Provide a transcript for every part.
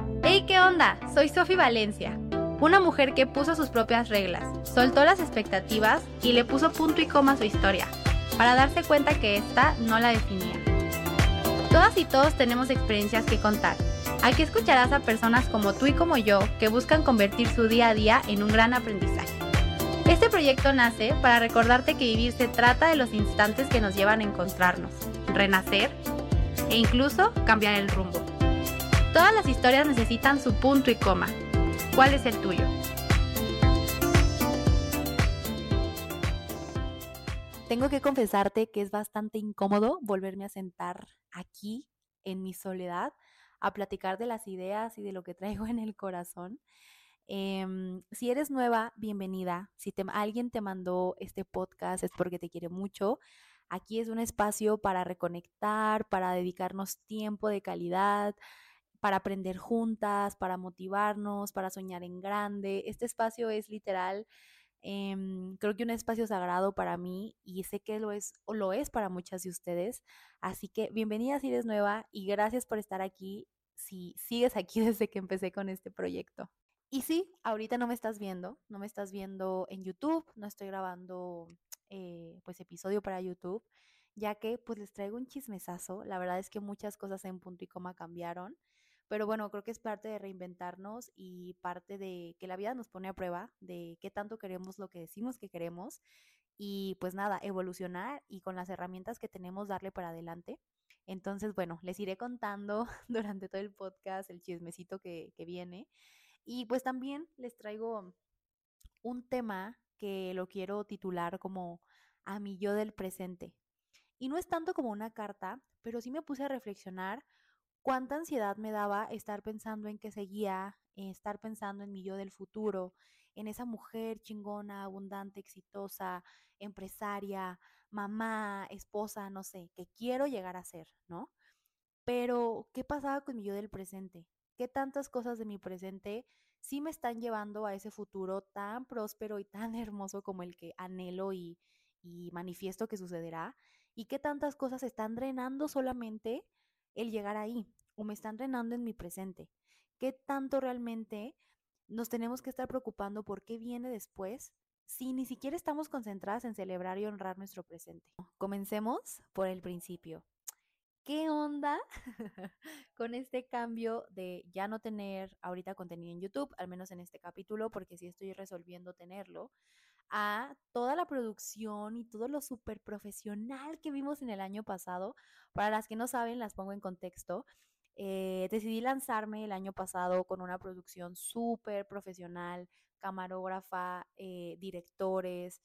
¡Hey, qué onda! Soy Sofi Valencia, una mujer que puso sus propias reglas, soltó las expectativas y le puso punto y coma a su historia, para darse cuenta que esta no la definía. Todas y todos tenemos experiencias que contar. Aquí escucharás a personas como tú y como yo que buscan convertir su día a día en un gran aprendizaje. Este proyecto nace para recordarte que vivir se trata de los instantes que nos llevan a encontrarnos, renacer e incluso cambiar el rumbo. Todas las historias necesitan su punto y coma. ¿Cuál es el tuyo? Tengo que confesarte que es bastante incómodo volverme a sentar aquí en mi soledad a platicar de las ideas y de lo que traigo en el corazón. Si eres nueva, bienvenida. Si alguien te mandó este podcast es porque te quiere mucho. Aquí es un espacio para reconectar, para dedicarnos tiempo de calidad, para aprender juntas, para motivarnos, para soñar en grande. Este espacio es literal, creo que un espacio sagrado para mí y sé que lo es o lo es para muchas de ustedes. Así que bienvenida si eres nueva y gracias por estar aquí si sigues aquí desde que empecé con este proyecto. Y sí, ahorita no me estás viendo en YouTube, no estoy grabando pues episodio para YouTube, ya que pues les traigo un chismesazo. La verdad es que muchas cosas en punto y coma cambiaron, pero bueno, creo que es parte de reinventarnos y parte de que la vida nos pone a prueba de qué tanto queremos lo que decimos que queremos y pues nada, evolucionar y con las herramientas que tenemos darle para adelante. Entonces, bueno, les iré contando durante todo el podcast el chismecito que viene. Y pues también les traigo un tema que lo quiero titular como a mi yo del presente. Y no es tanto como una carta, pero sí me puse a reflexionar cuánta ansiedad me daba estar pensando en que seguía, estar pensando en mi yo del futuro, en esa mujer chingona, abundante, exitosa, empresaria, mamá, esposa, no sé, que quiero llegar a ser, ¿no? Pero, ¿qué pasaba con mi yo del presente? ¿Qué tantas cosas de mi presente sí me están llevando a ese futuro tan próspero y tan hermoso como el que anhelo y manifiesto que sucederá? ¿Y qué tantas cosas están drenando solamente el llegar ahí? ¿O me están drenando en mi presente? ¿Qué tanto realmente nos tenemos que estar preocupando por qué viene después si ni siquiera estamos concentradas en celebrar y honrar nuestro presente? Comencemos por el principio. ¿Qué onda con este cambio de ya no tener ahorita contenido en YouTube, al menos en este capítulo, porque sí estoy resolviendo tenerlo, a toda la producción y todo lo súper profesional que vimos en el año pasado? Para las que no saben, las pongo en contexto. Decidí lanzarme el año pasado con una producción súper profesional, camarógrafa, directores,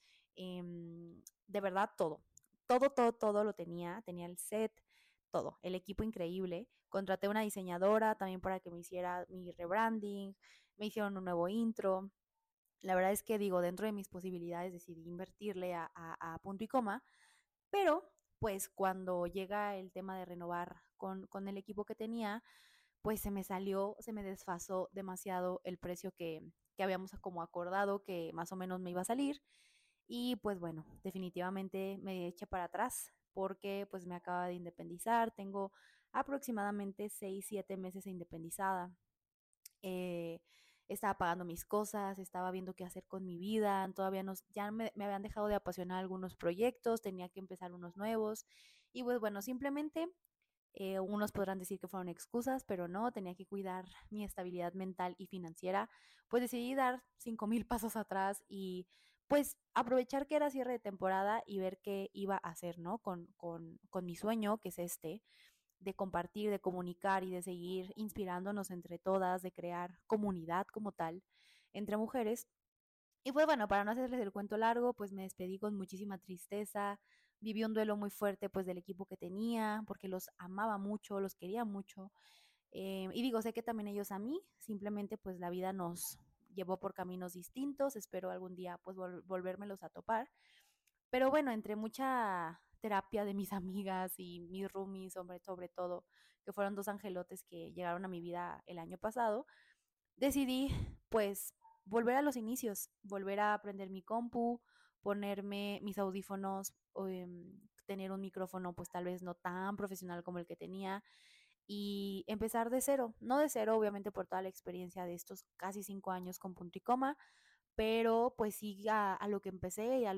de verdad todo. Todo lo tenía el set, todo, el equipo increíble. Contraté una diseñadora también para que me hiciera mi rebranding, me hicieron un nuevo intro. La verdad es que digo, dentro de mis posibilidades decidí invertirle a punto y coma, pero pues cuando llega el tema de renovar con el equipo que tenía, pues se me desfasó demasiado el precio que habíamos como acordado que más o menos me iba a salir. Y pues bueno, definitivamente me eché para atrás porque pues me acaba de independizar, tengo aproximadamente 6 7 meses independizada. eh, Estaba pagando mis cosas, estaba viendo qué hacer con mi vida, todavía no, ya me habían dejado de apasionar algunos proyectos, tenía que empezar unos nuevos y pues bueno, simplemente unos podrán decir que fueron excusas, pero no, tenía que cuidar mi estabilidad mental y financiera, pues decidí dar 5,000 pasos atrás y pues aprovechar que era cierre de temporada y ver qué iba a hacer, ¿no? Con mi sueño, que es este, de compartir, de comunicar y de seguir inspirándonos entre todas, de crear comunidad como tal entre mujeres. Y pues bueno, para no hacerles el cuento largo, pues me despedí con muchísima tristeza, viví un duelo muy fuerte pues del equipo que tenía, porque los amaba mucho, los quería mucho. Y digo, sé que también ellos a mí, simplemente pues la vida nos llevó por caminos distintos, espero algún día pues volvérmelos a topar. Pero bueno, entre mucha terapia de mis amigas y mis roomies, sobre todo, que fueron dos angelotes que llegaron a mi vida el año pasado, decidí pues volver a los inicios, volver a aprender mi compu, ponerme mis audífonos, tener un micrófono pues tal vez no tan profesional como el que tenía, y empezar de cero. No de cero, obviamente, por toda la experiencia de estos casi 5 años con punto y coma, pero pues sí a lo que empecé y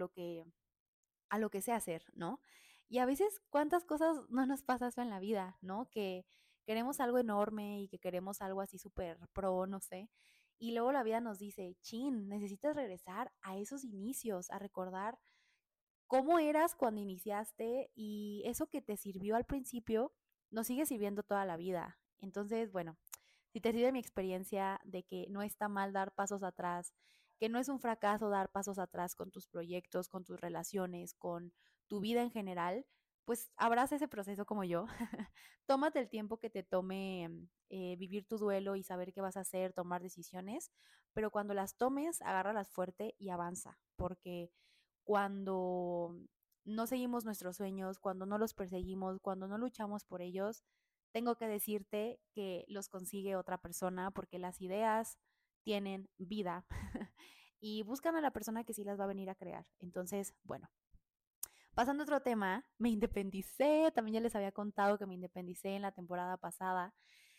a lo que sé hacer, ¿no? Y a veces, ¿cuántas cosas no nos pasa eso en la vida, ¿no? Que queremos algo enorme y que queremos algo así súper pro, no sé. Y luego la vida nos dice, chin, necesitas regresar a esos inicios, a recordar cómo eras cuando iniciaste y eso que te sirvió al principio nos sigue sirviendo toda la vida. Entonces, bueno, si te sirve mi experiencia de que no está mal dar pasos atrás, que no es un fracaso dar pasos atrás con tus proyectos, con tus relaciones, con tu vida en general, pues abraza ese proceso como yo. Tómate el tiempo que te tome vivir tu duelo y saber qué vas a hacer, tomar decisiones, pero cuando las tomes, agárralas fuerte y avanza, porque cuando no seguimos nuestros sueños, cuando no los perseguimos, cuando no luchamos por ellos, tengo que decirte que los consigue otra persona porque las ideas tienen vida y buscan a la persona que sí las va a venir a crear. Entonces, bueno, pasando a otro tema, me independicé, también ya les había contado que me independicé en la temporada pasada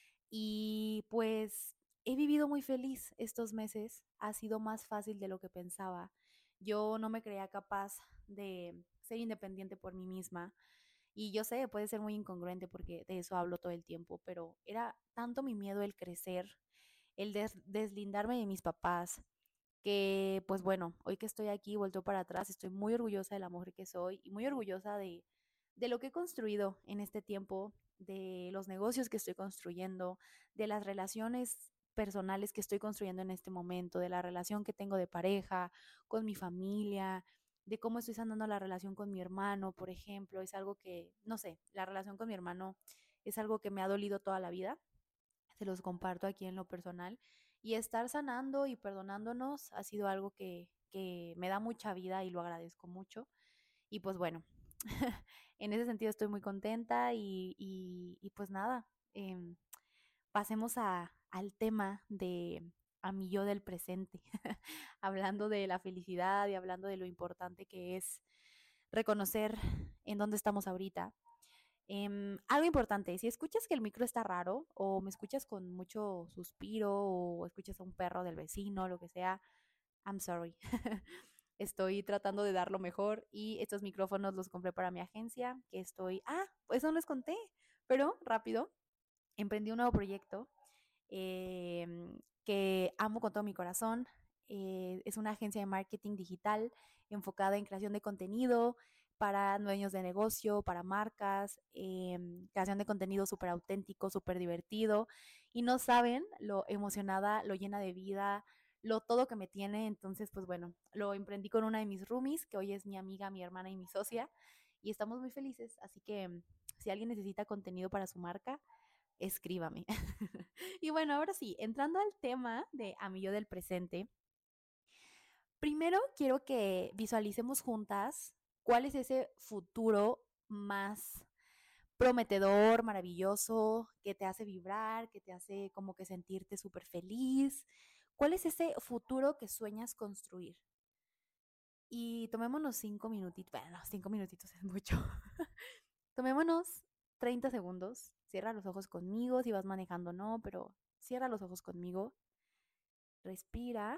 y pues he vivido muy feliz estos meses, ha sido más fácil de lo que pensaba. Yo no me creía capaz de ser independiente por mí misma y yo sé, puede ser muy incongruente porque de eso hablo todo el tiempo, pero era tanto mi miedo el crecer, el deslindarme de mis papás, que pues bueno, hoy que estoy aquí, vuelto para atrás, estoy muy orgullosa de la mujer que soy y muy orgullosa de lo que he construido en este tiempo, de los negocios que estoy construyendo, de las relaciones personales que estoy construyendo en este momento, de la relación que tengo de pareja, con mi familia, de cómo estoy sanando la relación con mi hermano, por ejemplo, es algo que, no sé, la relación con mi hermano es algo que me ha dolido toda la vida, se los comparto aquí en lo personal. Y estar sanando y perdonándonos ha sido algo que me da mucha vida y lo agradezco mucho. Y pues bueno, en ese sentido estoy muy contenta y pues nada, pasemos al tema de a mi yo del presente, hablando de la felicidad y hablando de lo importante que es reconocer en dónde estamos ahorita. Algo importante, si escuchas que el micro está raro o me escuchas con mucho suspiro o escuchas a un perro del vecino, lo que sea, I'm sorry. Estoy tratando de dar lo mejor y estos micrófonos los compré para mi agencia, que estoy... Ah, pues no les conté, pero rápido, emprendí un nuevo proyecto que amo con todo mi corazón. Es una agencia de marketing digital enfocada en creación de contenido para dueños de negocio, para marcas, creación de contenido súper auténtico, súper divertido. Y no saben lo emocionada, lo llena de vida, lo todo que me tiene. Entonces, pues bueno, lo emprendí con una de mis roomies, que hoy es mi amiga, mi hermana y mi socia. Y estamos muy felices. Así que si alguien necesita contenido para su marca, escríbame. Y bueno, ahora sí, entrando al tema de a mi yo del presente, primero quiero que visualicemos juntas cuál es ese futuro más prometedor, maravilloso, que te hace vibrar, que te hace como que sentirte súper feliz. ¿Cuál es ese futuro que sueñas construir? Y tomémonos 5 minutitos, bueno, 5 minutitos es mucho. Tomémonos 30 segundos. Cierra los ojos conmigo, si vas manejando no, pero cierra los ojos conmigo. Respira.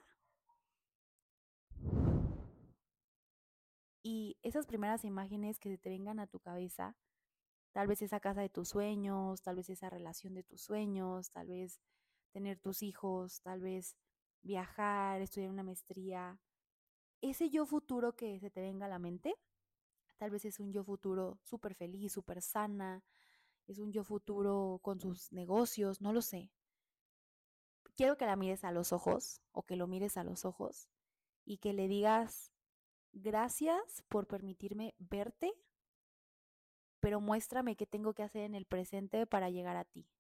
Y esas primeras imágenes que se te vengan a tu cabeza, tal vez esa casa de tus sueños, tal vez esa relación de tus sueños, tal vez tener tus hijos, tal vez viajar, estudiar una maestría, ese yo futuro que se te venga a la mente, tal vez es un yo futuro súper feliz, súper sana, es un yo futuro con sus negocios, no lo sé. Quiero que la mires a los ojos o que lo mires a los ojos y que le digas gracias por permitirme verte, pero muéstrame qué tengo que hacer en el presente para llegar a ti.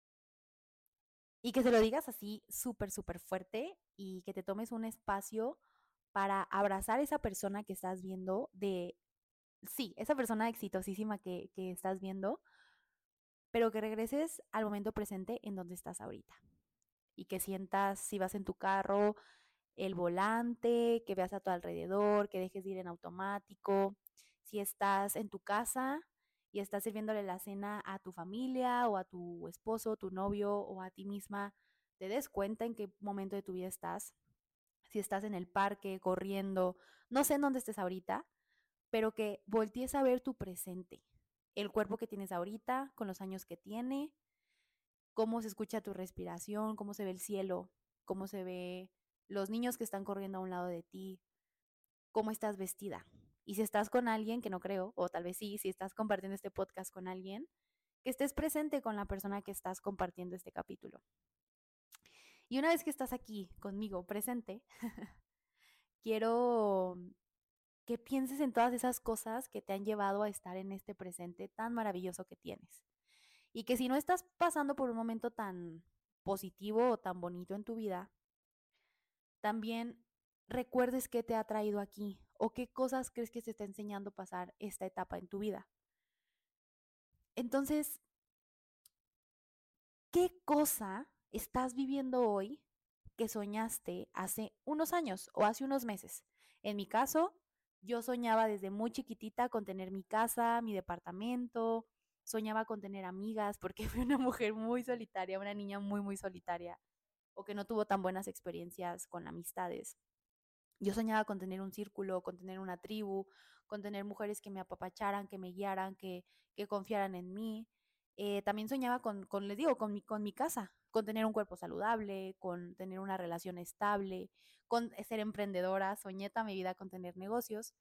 Y que se lo digas así súper, súper fuerte y que te tomes un espacio para abrazar a esa persona que estás viendo de, sí, esa persona exitosísima que estás viendo, pero que regreses al momento presente en donde estás ahorita. Y que sientas, si vas en tu carro, el volante, que veas a tu alrededor, que dejes de ir en automático. Si estás en tu casa, y estás sirviéndole la cena a tu familia o a tu esposo, tu novio o a ti misma, te des cuenta en qué momento de tu vida estás, si estás en el parque, corriendo, no sé en dónde estés ahorita, pero que voltees a ver tu presente, el cuerpo que tienes ahorita, con los años que tiene, cómo se escucha tu respiración, cómo se ve el cielo, cómo se ve los niños que están corriendo a un lado de ti, cómo estás vestida. Y si estás con alguien, que no creo, o tal vez sí, si estás compartiendo este podcast con alguien, que estés presente con la persona que estás compartiendo este capítulo. Y una vez que estás aquí conmigo presente, quiero que pienses en todas esas cosas que te han llevado a estar en este presente tan maravilloso que tienes. Y que si no estás pasando por un momento tan positivo o tan bonito en tu vida, también recuerdes qué te ha traído aquí o qué cosas crees que te está enseñando a pasar esta etapa en tu vida. Entonces, ¿qué cosa estás viviendo hoy que soñaste hace unos años o hace unos meses? En mi caso, yo soñaba desde muy chiquitita con tener mi casa, mi departamento, soñaba con tener amigas porque fui una mujer muy solitaria, una niña muy, muy solitaria o que no tuvo tan buenas experiencias con amistades. Yo soñaba con tener un círculo, con tener una tribu, con tener mujeres que me apapacharan, que me guiaran, que confiaran en mí. También soñaba les digo, con mi casa, con tener un cuerpo saludable, con tener una relación estable, con ser emprendedora. Soñé toda mi vida con tener negocios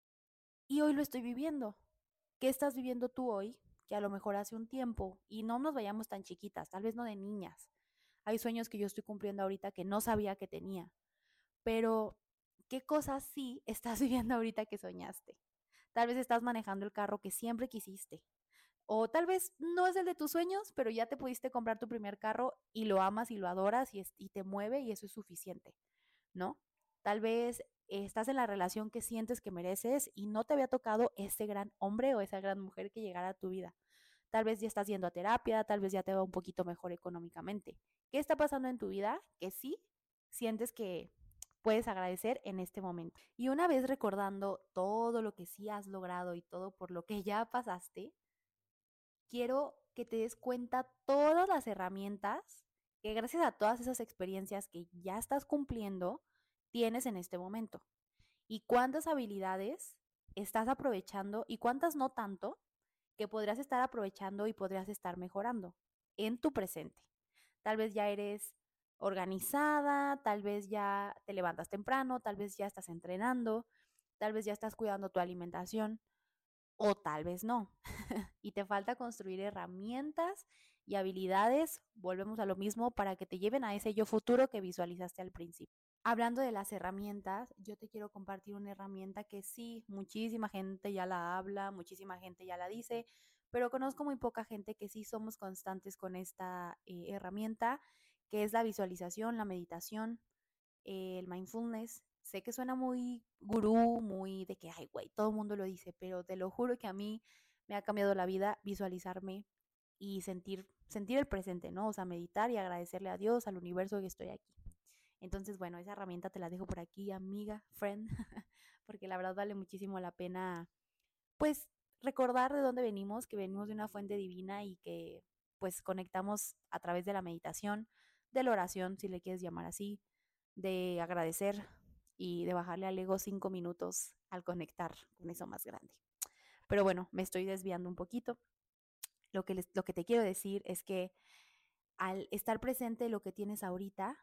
y hoy lo estoy viviendo. ¿Qué estás viviendo tú hoy? Que a lo mejor hace un tiempo, y no nos vayamos tan chiquitas, tal vez no de niñas. Hay sueños que yo estoy cumpliendo ahorita que no sabía que tenía, pero ¿qué cosas sí estás viviendo ahorita que soñaste? Tal vez estás manejando el carro que siempre quisiste. O tal vez no es el de tus sueños, pero ya te pudiste comprar tu primer carro y lo amas y lo adoras y te mueve y eso es suficiente, ¿no? Tal vez estás en la relación que sientes que mereces y no te había tocado ese gran hombre o esa gran mujer que llegara a tu vida. Tal vez ya estás yendo a terapia, tal vez ya te va un poquito mejor económicamente. ¿Qué está pasando en tu vida que sí sientes que puedes agradecer en este momento? Y una vez recordando todo lo que sí has logrado y todo por lo que ya pasaste, quiero que te des cuenta todas las herramientas que gracias a todas esas experiencias que ya estás cumpliendo, tienes en este momento. Y cuántas habilidades estás aprovechando y cuántas no tanto que podrías estar aprovechando y podrías estar mejorando en tu presente. Tal vez ya eres organizada, tal vez ya te levantas temprano, tal vez ya estás entrenando, tal vez ya estás cuidando tu alimentación o tal vez no. Y te falta construir herramientas y habilidades, volvemos a lo mismo, para que te lleven a ese yo futuro que visualizaste al principio. Hablando de las herramientas, yo te quiero compartir una herramienta que sí, muchísima gente ya la habla, muchísima gente ya la dice, pero conozco muy poca gente que sí somos constantes con esta herramienta, que es la visualización, la meditación, el mindfulness. Sé que suena muy gurú, muy de que, ay, güey, todo el mundo lo dice, pero te lo juro que a mí me ha cambiado la vida visualizarme y sentir el presente, ¿no? O sea, meditar y agradecerle a Dios, al universo que estoy aquí. Entonces, bueno, esa herramienta te la dejo por aquí, amiga, friend, porque la verdad vale muchísimo la pena, pues, recordar de dónde venimos, que venimos de una fuente divina y que, pues, conectamos a través de la meditación, de la oración, si le quieres llamar así, de agradecer y de bajarle al ego 5 minutos al conectar con eso más grande. Pero bueno, me estoy desviando un poquito. Lo que te quiero decir es que al estar presente lo que tienes ahorita,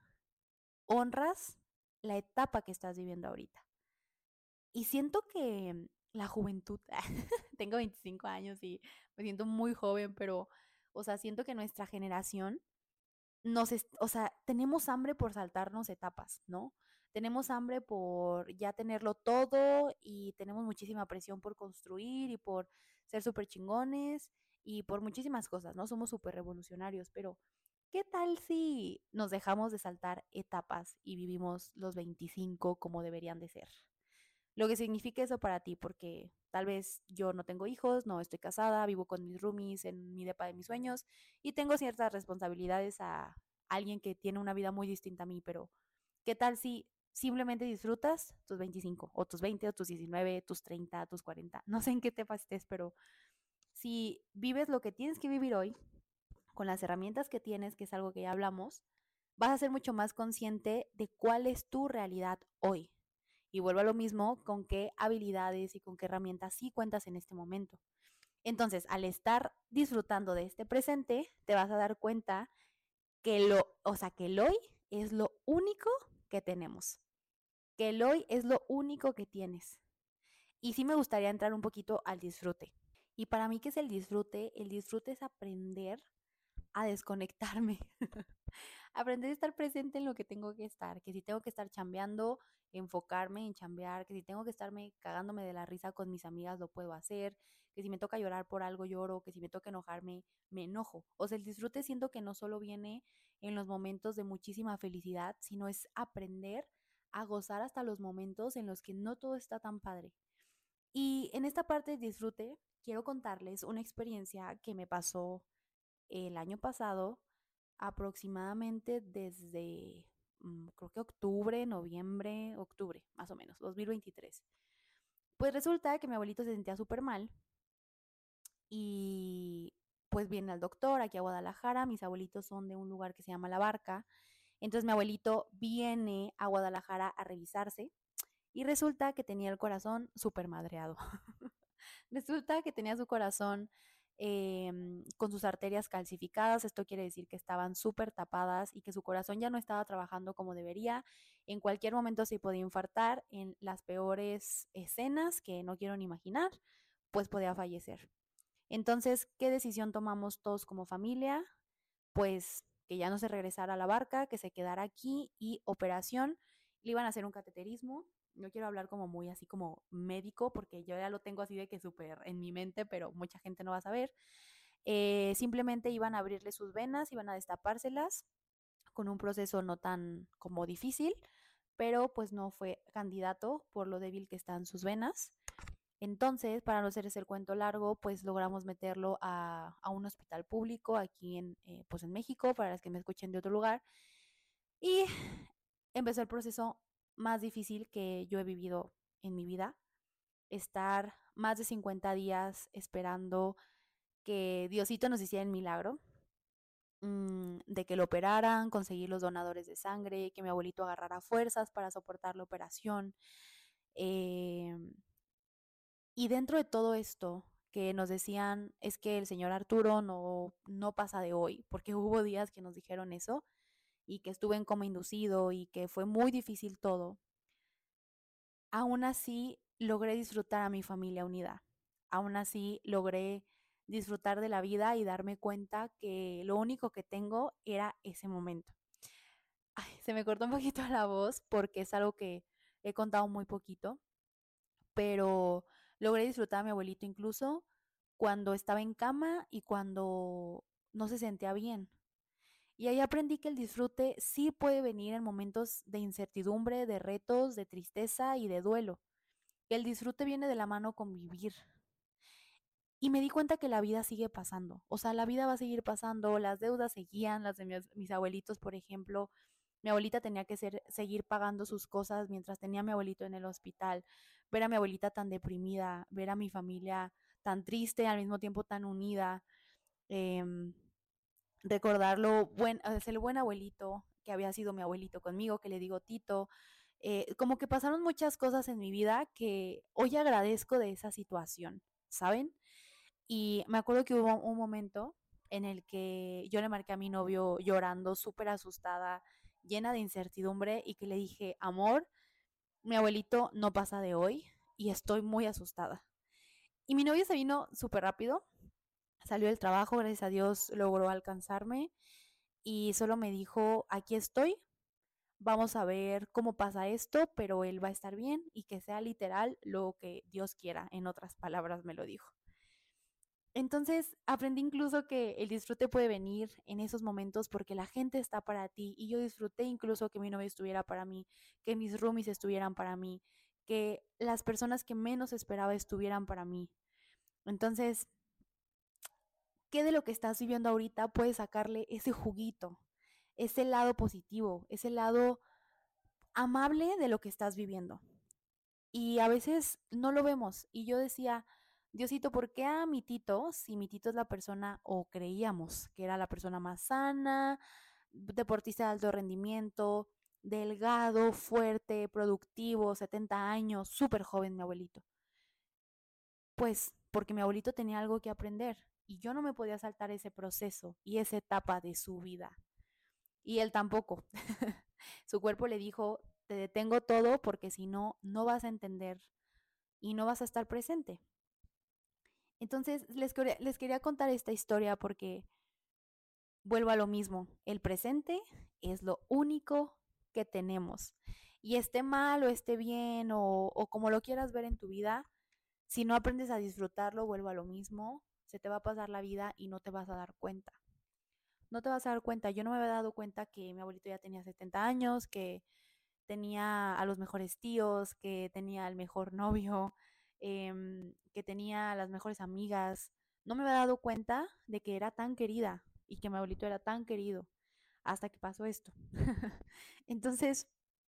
honras la etapa que estás viviendo ahorita. Y siento que la juventud, tengo 25 años y me siento muy joven, pero, o sea, siento que nuestra generación o sea, tenemos hambre por saltarnos etapas, ¿no? Tenemos hambre por ya tenerlo todo y tenemos muchísima presión por construir y por ser súper chingones y por muchísimas cosas, ¿no? Somos súper revolucionarios, pero ¿qué tal si nos dejamos de saltar etapas y vivimos los 25 como deberían de ser? Lo que significa eso para ti, porque tal vez yo no tengo hijos, no estoy casada, vivo con mis roomies en mi depa de mis sueños y tengo ciertas responsabilidades a alguien que tiene una vida muy distinta a mí, pero ¿qué tal si simplemente disfrutas tus 25 o tus 20 o tus 19, tus 30, tus 40? No sé en qué te estés, pero si vives lo que tienes que vivir hoy, con las herramientas que tienes, que es algo que ya hablamos, vas a ser mucho más consciente de cuál es tu realidad hoy. Y vuelvo a lo mismo con qué habilidades y con qué herramientas sí cuentas en este momento. Entonces, al estar disfrutando de este presente, te vas a dar cuenta que el hoy es lo único que tenemos, que el hoy es lo único que tienes. Y sí me gustaría entrar un poquito al disfrute. Y para mí, ¿qué es el disfrute? El disfrute es aprender a desconectarme. Aprender a estar presente en lo que tengo que estar, que si tengo que estar chambeando, enfocarme en chambear, que si tengo que estarme cagándome de la risa con mis amigas, lo puedo hacer, que si me toca llorar por algo, lloro, que si me toca enojarme, me enojo. O sea, el disfrute siento que no solo viene en los momentos de muchísima felicidad, sino es aprender a gozar hasta los momentos en los que no todo está tan padre. Y en esta parte de disfrute, quiero contarles una experiencia que me pasó el año pasado, aproximadamente desde, creo que octubre, noviembre, octubre, más o menos, 2023. Pues resulta que mi abuelito se sentía súper mal y pues viene al doctor aquí a Guadalajara. Mis abuelitos son de un lugar que se llama La Barca. Entonces mi abuelito viene a Guadalajara a revisarse y resulta que tenía el corazón súper madreado. Resulta que tenía su corazón con sus arterias calcificadas. Esto quiere decir que estaban súper tapadas y que su corazón ya no estaba trabajando como debería. En cualquier momento se podía infartar. En las peores escenas que no quiero ni imaginar, pues podía fallecer. Entonces, ¿qué decisión tomamos todos como familia? Pues que ya no se regresara a La Barca, que se quedara aquí y operación. Le iban a hacer un cateterismo. No quiero hablar como muy así como médico, porque yo ya lo tengo así de que súper en mi mente, pero mucha gente no va a saber. Simplemente iban a abrirle sus venas, iban a destapárselas con un proceso no tan como difícil, pero pues no fue candidato por lo débil que están sus venas. Entonces, para no hacerles el cuento largo, pues logramos meterlo a un hospital público aquí pues en México, para las que me escuchen de otro lugar. Y empezó el proceso más difícil que yo he vivido en mi vida. Estar más de 50 días esperando que Diosito nos hiciera el milagro, de que lo operaran, conseguir los donadores de sangre, que mi abuelito agarrara fuerzas para soportar la operación. Eh, Y dentro de todo esto que nos decían es que el señor Arturo no pasa de hoy, porque hubo días que nos dijeron eso y que estuve en coma inducido y que fue muy difícil todo, aún así logré disfrutar a mi familia unida. Aún así logré disfrutar de la vida y darme cuenta que lo único que tengo era ese momento. Ay, se me cortó un poquito la voz porque es algo que he contado muy poquito, pero logré disfrutar a mi abuelito incluso cuando estaba en cama y cuando no se sentía bien. Y ahí aprendí que el disfrute sí puede venir en momentos de incertidumbre, de retos, de tristeza y de duelo. El disfrute viene de la mano con vivir. Y me di cuenta que la vida sigue pasando. O sea, la vida va a seguir pasando, las deudas seguían, las de mis abuelitos, por ejemplo. Mi abuelita tenía que seguir pagando sus cosas mientras tenía a mi abuelito en el hospital. Ver a mi abuelita tan deprimida, ver a mi familia tan triste, al mismo tiempo tan unida. Eh, Recordar el buen abuelito que había sido mi abuelito conmigo, que le digo Tito. Como que pasaron muchas cosas en mi vida que hoy agradezco de esa situación, ¿saben? Y me acuerdo que hubo un momento en el que yo le marqué a mi novio llorando, súper asustada, llena de incertidumbre, y que le dije, amor, mi abuelito no pasa de hoy y estoy muy asustada. Y mi novio se vino súper rápido, salió del trabajo, gracias a Dios logró alcanzarme y solo me dijo, aquí estoy, vamos a ver cómo pasa esto, pero él va a estar bien y que sea literal lo que Dios quiera, en otras palabras me lo dijo. Entonces aprendí incluso que el disfrute puede venir en esos momentos porque la gente está para ti y yo disfruté incluso que mi novio estuviera para mí, que mis roomies estuvieran para mí, que las personas que menos esperaba estuvieran para mí. Entonces, ¿qué de lo que estás viviendo ahorita puedes sacarle ese juguito, ese lado positivo, ese lado amable de lo que estás viviendo? Y a veces no lo vemos. Y yo decía, Diosito, ¿por qué a mi Tito, si mi Tito es la persona, o creíamos que era la persona más sana, deportista de alto rendimiento, delgado, fuerte, productivo, 70 años, súper joven mi abuelito? Pues porque mi abuelito tenía algo que aprender y yo no me podía saltar ese proceso y esa etapa de su vida. Y él tampoco. Su cuerpo le dijo, te detengo todo porque si no, no vas a entender y no vas a estar presente. Entonces, les quería contar esta historia porque vuelvo a lo mismo. El presente es lo único que tenemos. Y esté mal o esté bien o como lo quieras ver en tu vida, si no aprendes a disfrutarlo, vuelvo a lo mismo, se te va a pasar la vida y no te vas a dar cuenta. No te vas a dar cuenta. Yo no me había dado cuenta que mi abuelito ya tenía 70 años, que tenía a los mejores tíos, que tenía el mejor novio, que tenía las mejores amigas. No me había dado cuenta de que era tan querida y que mi abuelito era tan querido hasta que pasó esto. Entonces,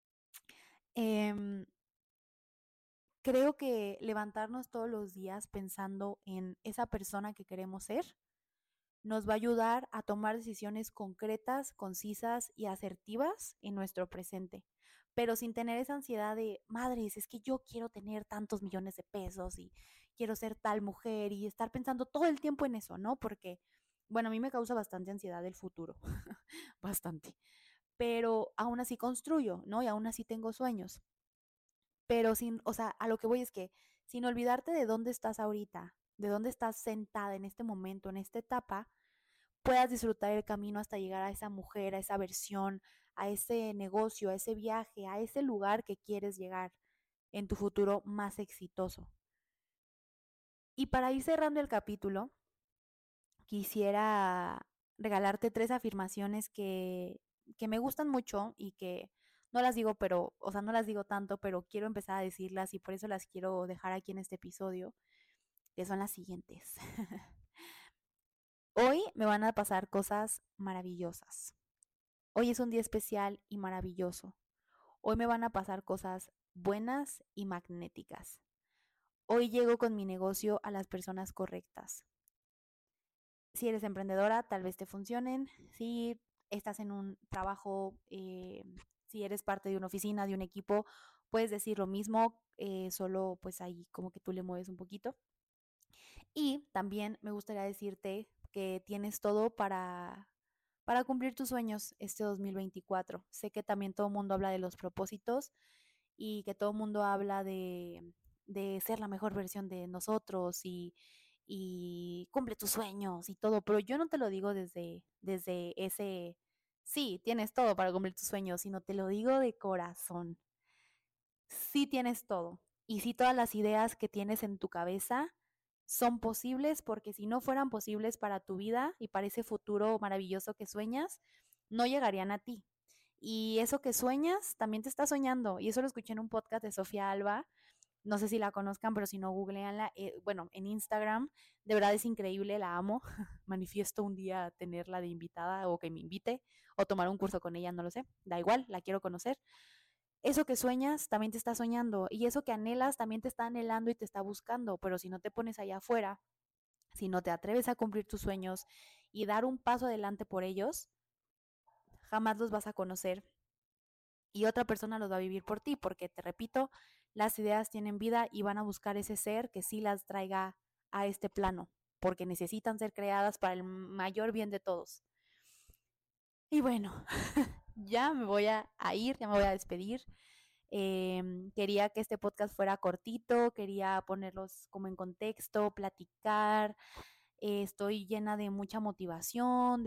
eh, creo que levantarnos todos los días pensando en esa persona que queremos ser nos va a ayudar a tomar decisiones concretas, concisas y asertivas en nuestro presente, pero sin tener esa ansiedad de, madres, es que yo quiero tener tantos millones de pesos y quiero ser tal mujer y estar pensando todo el tiempo en eso, ¿no? Porque, bueno, a mí me causa bastante ansiedad el futuro, bastante, pero aún así construyo, ¿no? Y aún así tengo sueños, pero sin, o sea, a lo que voy es que sin olvidarte de dónde estás ahorita, de dónde estás sentada en este momento, en esta etapa, puedas disfrutar el camino hasta llegar a esa mujer, a esa versión, a ese negocio, a ese viaje, a ese lugar que quieres llegar en tu futuro más exitoso. Y para ir cerrando el capítulo, quisiera regalarte 3 afirmaciones que me gustan mucho y que no las digo, pero, o sea, no las digo tanto, pero quiero empezar a decirlas y por eso las quiero dejar aquí en este episodio, que son las siguientes. Hoy me van a pasar cosas maravillosas. Hoy es un día especial y maravilloso. Hoy me van a pasar cosas buenas y magnéticas. Hoy llego con mi negocio a las personas correctas. Si eres emprendedora, tal vez te funcionen. Si estás en un trabajo, si eres parte de una oficina, de un equipo, puedes decir lo mismo, solo pues ahí como que tú le mueves un poquito. Y también me gustaría decirte que tienes todo para cumplir tus sueños este 2024. Sé que también todo el mundo habla de los propósitos y que todo el mundo habla de ser la mejor versión de nosotros y cumple tus sueños y todo, pero yo no te lo digo desde ese, sí, tienes todo para cumplir tus sueños, sino te lo digo de corazón. Sí tienes todo. Y sí todas las ideas que tienes en tu cabeza son posibles, porque si no fueran posibles para tu vida y para ese futuro maravilloso que sueñas, no llegarían a ti. Y eso que sueñas también te está soñando. Y eso lo escuché en un podcast de Sofía Alba. No sé si la conozcan, pero si no, googleanla. Bueno, en Instagram, de verdad es increíble, la amo. Manifiesto un día tenerla de invitada o que me invite o tomar un curso con ella, no lo sé. Da igual, la quiero conocer. Eso que sueñas también te está soñando y eso que anhelas también te está anhelando y te está buscando, pero si no te pones allá afuera, si no te atreves a cumplir tus sueños y dar un paso adelante por ellos, jamás los vas a conocer y otra persona los va a vivir por ti, porque te repito, las ideas tienen vida y van a buscar ese ser que sí las traiga a este plano, porque necesitan ser creadas para el mayor bien de todos. Y bueno, ya me voy a ir, ya me voy a despedir. Quería que este podcast fuera cortito, quería ponerlos como en contexto, platicar. Estoy llena de mucha motivación,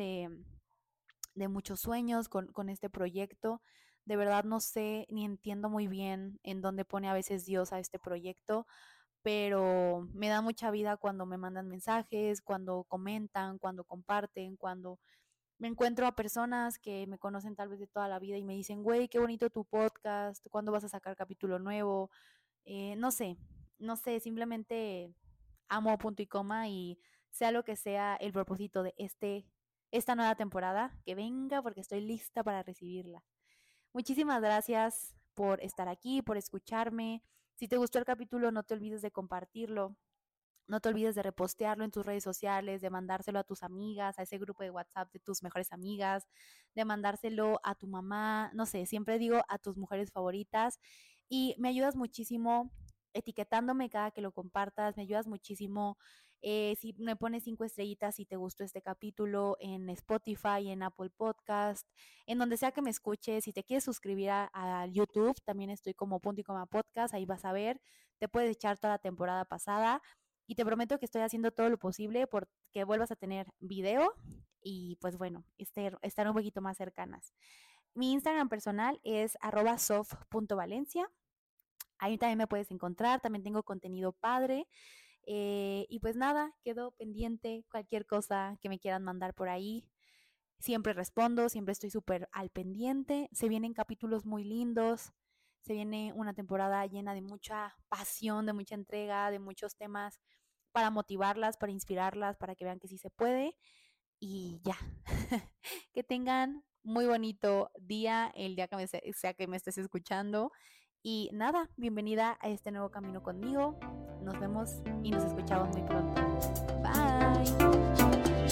de muchos sueños con este proyecto. De verdad no sé ni entiendo muy bien en dónde pone a veces Dios a este proyecto, pero me da mucha vida cuando me mandan mensajes, cuando comentan, cuando comparten, cuando me encuentro a personas que me conocen tal vez de toda la vida y me dicen, güey, qué bonito tu podcast, ¿cuándo vas a sacar capítulo nuevo? No sé, no sé, simplemente amo punto y coma y sea lo que sea el propósito de esta nueva temporada, que venga porque estoy lista para recibirla. Muchísimas gracias por estar aquí, por escucharme. Si te gustó el capítulo, no te olvides de compartirlo. No te olvides de repostearlo en tus redes sociales, de mandárselo a tus amigas, a ese grupo de WhatsApp de tus mejores amigas, de mandárselo a tu mamá, no sé, siempre digo a tus mujeres favoritas. Y me ayudas muchísimo etiquetándome cada que lo compartas, me ayudas muchísimo si me pones 5 estrellitas si te gustó este capítulo en Spotify, en Apple Podcast, en donde sea que me escuches. Si te quieres suscribir a YouTube, también estoy como Punto y Coma Podcast, ahí vas a ver, te puedes echar toda la temporada pasada y te prometo que estoy haciendo todo lo posible por que vuelvas a tener video y pues bueno, estar un poquito más cercanas. Mi Instagram personal es @sof.valencia. Ahí también me puedes encontrar, también tengo contenido padre. Y pues nada, quedo pendiente cualquier cosa que me quieran mandar por ahí. Siempre respondo, siempre estoy súper al pendiente. Se vienen capítulos muy lindos. Se viene una temporada llena de mucha pasión, de mucha entrega, de muchos temas para motivarlas, para inspirarlas, para que vean que sí se puede. Y ya, que tengan muy bonito día, el día que sea que me estés escuchando. Y nada, bienvenida a este nuevo camino conmigo. Nos vemos y nos escuchamos muy pronto. Bye.